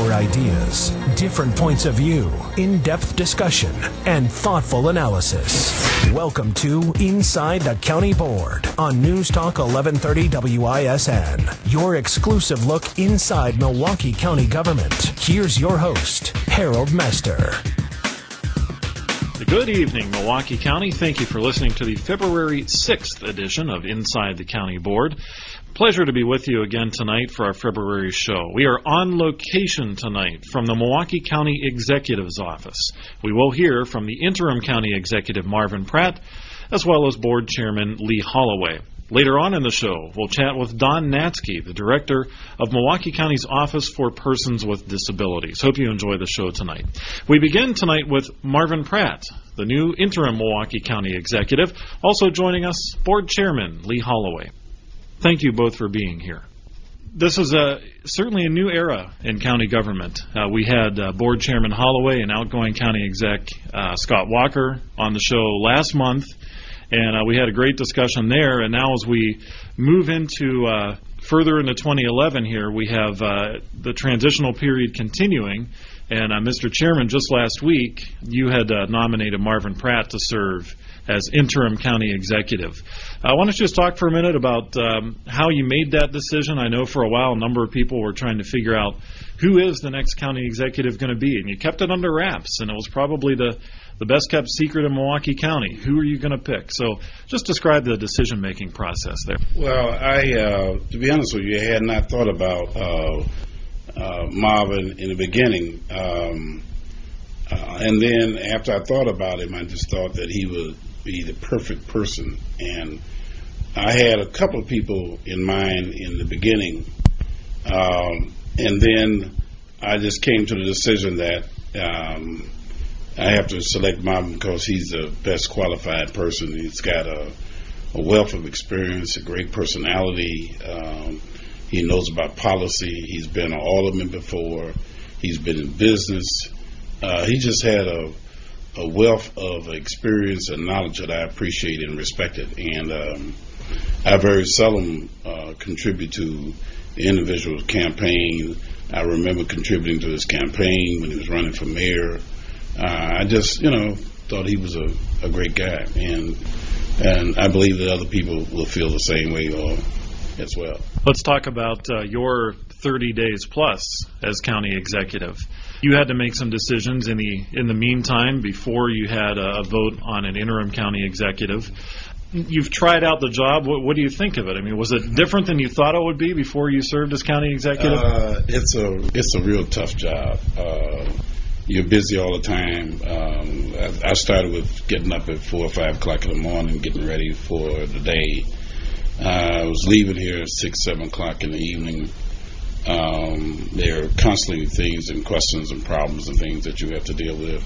Clear ideas, different points of view, in-depth discussion, and thoughtful analysis. Welcome to Inside the County Board on News Talk 1130 WISN. Your exclusive look inside Milwaukee County government. Here's your host, Harold Mester. Good evening, Milwaukee County. Thank you for listening to the February 6th edition of Inside the County Board. Pleasure to be with you again tonight for our February show. We are on location tonight from the Milwaukee County Executive's Office. We will hear from the Interim County Executive Marvin Pratt, as well as Board Chairman Lee Holloway. Later on in the show, we'll chat with Don Natzke, the Director of Milwaukee County's Office for Persons with Disabilities. Hope you enjoy the show tonight. We begin tonight with Marvin Pratt, the new Interim Milwaukee County Executive. Also joining us, Board Chairman Lee Holloway. Thank you both for being here. This is certainly a new era in county government. We had Board Chairman Holloway and outgoing County Exec Scott Walker on the show last month, and we had a great discussion there. And now as we move into further into 2011 here, we have the transitional period continuing. And Mr. Chairman, just last week, you had nominated Marvin Pratt to serve as interim county executive. I want to just talk for a minute about how you made that decision. I know for a while a number of people were trying to figure out who is the next county executive going to be, and you kept it under wraps, and it was probably the best kept secret in Milwaukee County. Who are you going to pick? So just describe the decision-making process there. Well, to be honest with you, I had not thought about Marvin in the beginning. And then after I thought about him, I just thought that he would be the perfect person. And I had a couple of people in mind in the beginning. And then I just came to the decision that I have to select Marvin because he's the best qualified person. He's got a wealth of experience, a great personality. He knows about policy. He's been an alderman before. He's been in business. He just had a wealth of experience and knowledge that I appreciate and respected. And I very seldom contribute to the individual's campaign. I remember contributing to his campaign when he was running for mayor. I just, thought he was a great guy. And I believe that other people will feel the same way as well. Let's talk about your 30 days plus as county executive. You had to make some decisions in the meantime before you had a vote on an interim county executive. You've tried out the job. What do you think of it? I mean, was it different than you thought it would be before you served as county executive? It's a real tough job. You're busy all the time. I started with getting up at 4 or 5 o'clock in the morning, getting ready for the day. I was leaving here at 6, 7 o'clock in the evening. There are constantly things and questions and problems and things that you have to deal with.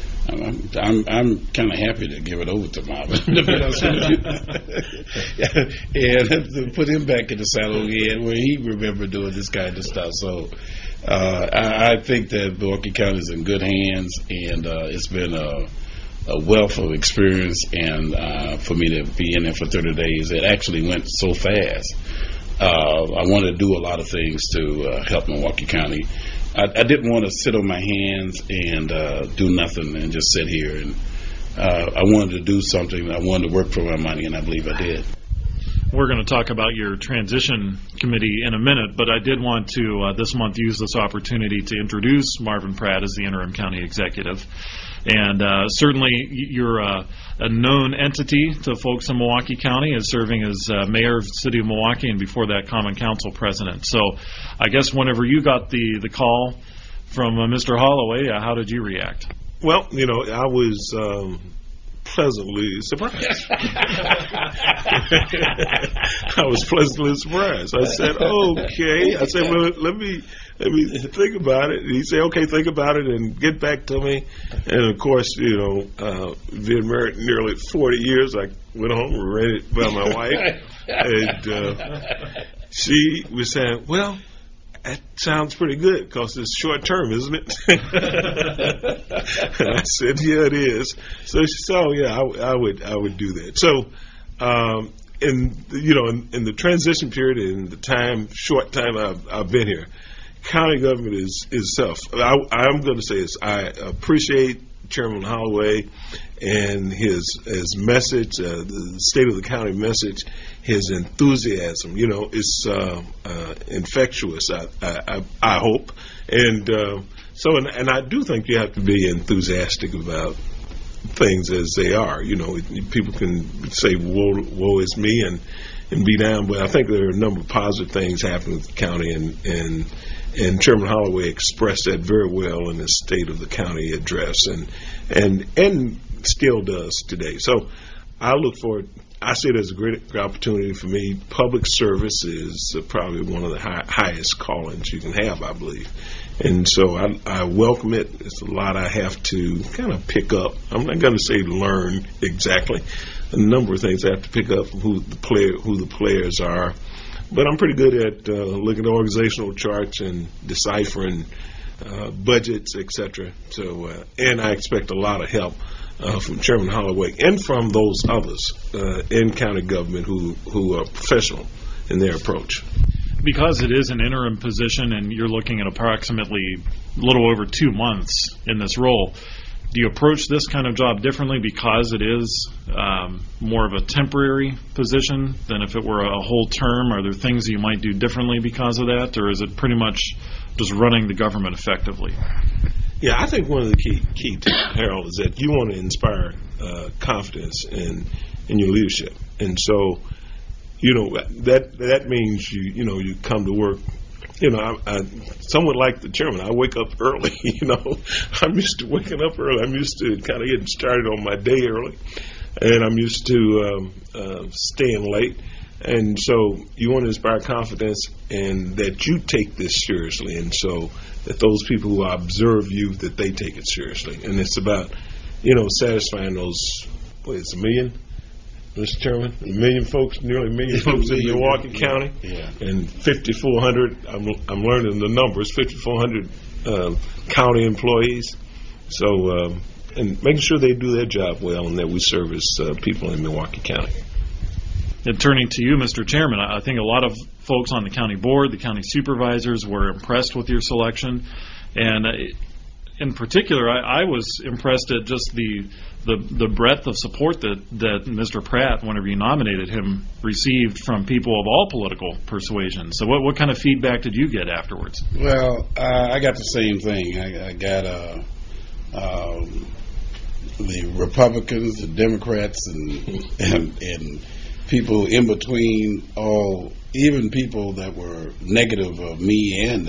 I'm kind of happy to give it over to Marvin, to be honest with you. And to put him back in the saddle again where he remembered doing this kind of stuff. So I think that Milwaukee County is in good hands, and it's been a wealth of experience, and for me to be in there for 30 days, it actually went so fast. I wanted to do a lot of things to help Milwaukee County. I didn't want to sit on my hands and do nothing and just sit here. And I wanted to do something. I wanted to work for my money, and I believe I did. We're going to talk about your transition committee in a minute, but I did want to this month use this opportunity to introduce Marvin Pratt as the interim county executive. And certainly you're a known entity to folks in Milwaukee County as serving as mayor of the city of Milwaukee and before that common council president. So I guess whenever you got the call from Mr. Holloway, how did you react? Well, I was pleasantly surprised. I was pleasantly surprised. I said, okay. I said, well, let me think about it. And he said, okay, think about it and get back to me. And of course, been married nearly 40 years. I went home and read it by my wife. And she was saying, well, that sounds pretty good because it's short term, isn't it? And I said, yeah, it is. So she said, oh, yeah, I would do that. So, in the transition period and the short time I've been here, county government is tough. I'm going to say this. I appreciate Chairman Holloway and his message, the state of the county message, his enthusiasm. It's infectious. I hope, and I do think you have to be enthusiastic about things as they are. People can say woe is me and be down, but I think there are a number of positive things happening with the county, and Chairman Holloway expressed that very well in his State of the County address, and still does today. So I look forward. I see it as a great opportunity for me. Public service is probably one of the highest callings you can have, I believe. And so I welcome it. It's a lot I have to kind of pick up. I'm not going to say learn exactly. A number of things I have to pick up from who the players are. But I'm pretty good at looking at organizational charts and deciphering budgets, etc. So, and I expect a lot of help from Chairman Holloway and from those others in county government who are professional in their approach. Because it is an interim position and you're looking at approximately a little over 2 months in this role, do you approach this kind of job differently because it is more of a temporary position than if it were a whole term? Are there things you might do differently because of that, or is it pretty much just running the government effectively? Yeah, I think one of the key to Harold is that you want to inspire confidence in your leadership, and so that means you come to work. I somewhat like the chairman. I wake up early. I'm used to waking up early. I'm used to kind of getting started on my day early, and I'm used to staying late. And so you want to inspire confidence and that you take this seriously, and so that those people who observe you, that they take it seriously. And it's about, satisfying those, a million? Mr. Chairman, nearly a million folks in Milwaukee County, and 5,400. I'm learning the numbers. 5,400 county employees. So, and making sure they do their job well, and that we service people in Milwaukee County. And turning to you, Mr. Chairman, I think a lot of folks on the county board, the county supervisors, were impressed with your selection, and in particular, I was impressed at just the breadth of support that Mr. Pratt, whenever you nominated him, received from people of all political persuasions. So what kind of feedback did you get afterwards? Well, I got the same thing. I got the Republicans, the Democrats, and people in between, even people that were negative of me and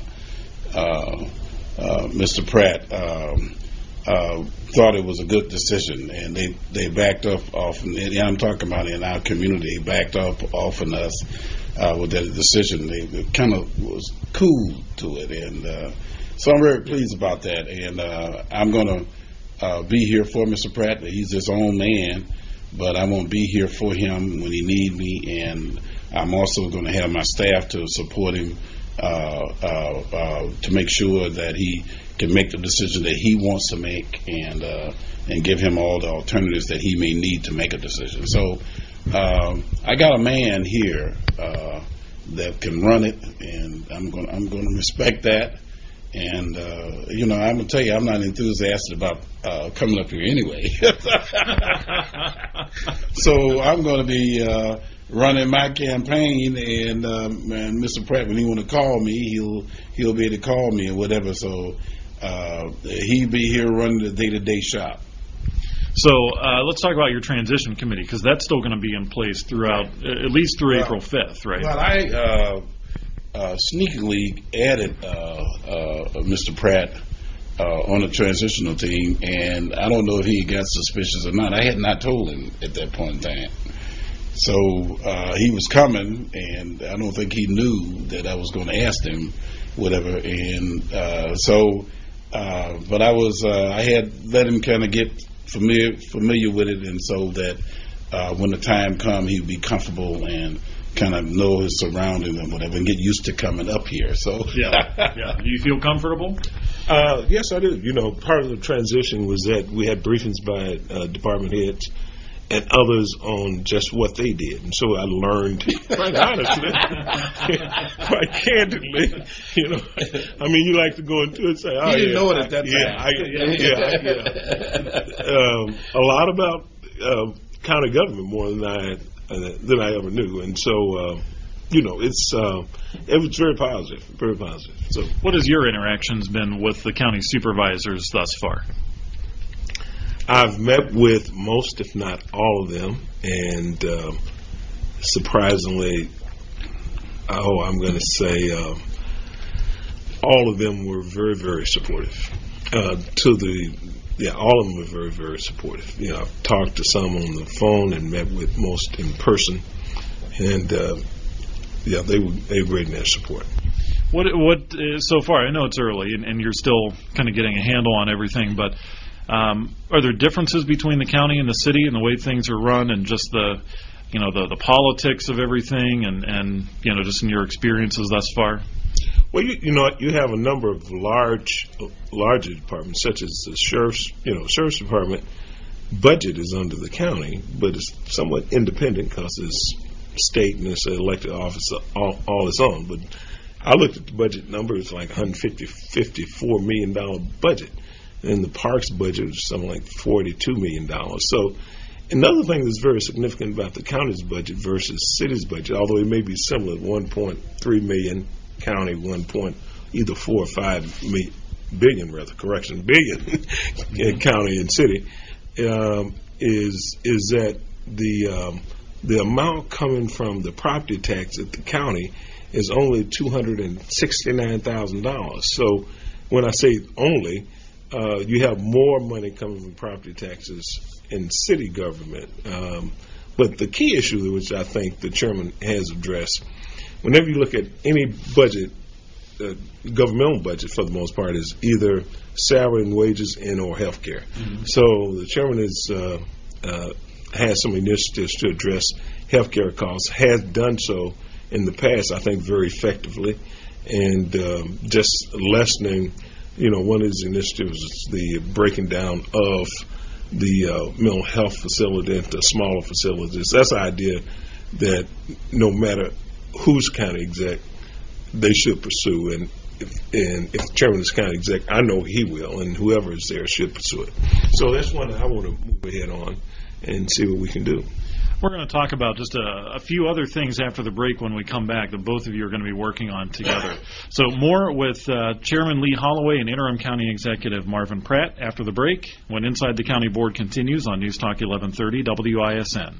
Mr. Pratt thought it was a good decision, and they backed up off. And I'm talking about in our community, backed up off on us with that decision. They kind of was cool to it, and so I'm very pleased about that. And I'm going to be here for Mr. Pratt. He's his own man, but I'm going to be here for him when he needs me, and I'm also going to have my staff to support him to make sure that he can make the decision that he wants to make, and give him all the alternatives that he may need to make a decision. So I got a man here that can run it, and I'm going to respect that. And I'm going to tell you, I'm not enthusiastic about coming up here anyway. So I'm going to be running my campaign, and Mr. Pratt, when he want to call me, he'll be able to call me or whatever. So he'll be here running the day-to-day shop. So let's talk about your transition committee, because that's still going to be in place throughout, at least through April 5th, right? Well, I sneakily added Mr. Pratt on the transitional team, and I don't know if he got suspicious or not. I had not told him at that point in time. So he was coming, and I don't think he knew that I was going to ask him whatever. And but I had let him kind of get familiar with it, and so that when the time comes, he'd be comfortable and kind of know his surroundings and whatever, and get used to coming up here. So yeah. Do you feel comfortable? Yes, I do. Part of the transition was that we had briefings by department heads, and others on just what they did. And so I learned, quite honestly, quite candidly, you know. I mean, you like to go into it and say, oh, you didn't know it at that time. A lot about county government more than I ever knew. And so, you know, it was very positive, very positive. So, what has your interactions been with the county supervisors thus far? I've met with most, if not all of them, and surprisingly, I'm going to say all of them were very, very supportive. All of them were very, very supportive. You know, I've talked to some on the phone and met with most in person, and they were great in their support. What so far? I know it's early, and you're still kind of getting a handle on everything, but are there differences between the county and the city and the way things are run, and just the politics of everything, and you know, just in your experiences thus far? Well, you have a number of larger departments, such as the sheriff's department. Budget is under the county, but it's somewhat independent because it's state and it's an elected office all its own. But I looked at the budget number; it's like $54 million budget. And the parks budget was something like $42 million. So another thing that's very significant about the county's budget versus city's budget, although it may be similar, 1.3 million county, either 4 or 5 billion in county and city, is that the amount coming from the property tax at the county is only $269,000. So when I say only, you have more money coming from property taxes in city government. But the key issue, which I think the chairman has addressed, whenever you look at any budget, governmental budget for the most part, is either salary and wages and or health care. Mm-hmm. So the chairman has some initiatives to address health care costs, has done so in the past, I think, very effectively, and just lessening. You know, one of his initiatives is the breaking down of the mental health facility into smaller facilities. That's the idea that no matter who's county exec, they should pursue. And if the chairman is county exec, I know he will, and whoever is there should pursue it. So that's one that I want to move ahead on and see what we can do. We're going to talk about just a few other things after the break when we come back that both of you are going to be working on together. So more with Chairman Lee Holloway and Interim County Executive Marvin Pratt after the break, when Inside the County Board continues on News Talk 1130 WISN.